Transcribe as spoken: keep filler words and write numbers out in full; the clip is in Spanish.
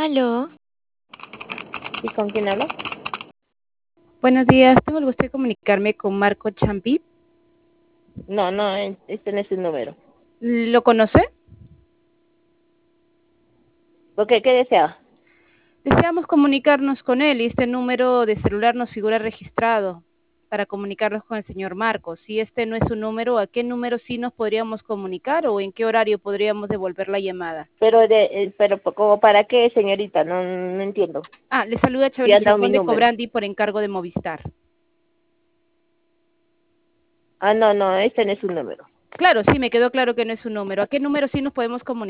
Aló, ¿Y con quién hablo? Buenos días, tengo el gusto de comunicarme con Marco Champi. No, no, eh, este no es el número. ¿Lo conoce? ¿Por qué? ¿Qué desea? Deseamos comunicarnos con él y este número de celular nos figura registrado para comunicarnos con el señor Marco. Si este no es su número, ¿a qué número sí nos podríamos comunicar o en qué horario podríamos devolver la llamada? Pero, de, eh, pero ¿como para qué, señorita? No, no entiendo. Ah, le saluda Si Chabeli han dado mi Chacón de número. Cobrandi por encargo de Movistar. Ah, no, no, este no es un número. Claro, sí, me quedó claro que no es su número. ¿A qué número sí nos podemos comunicar?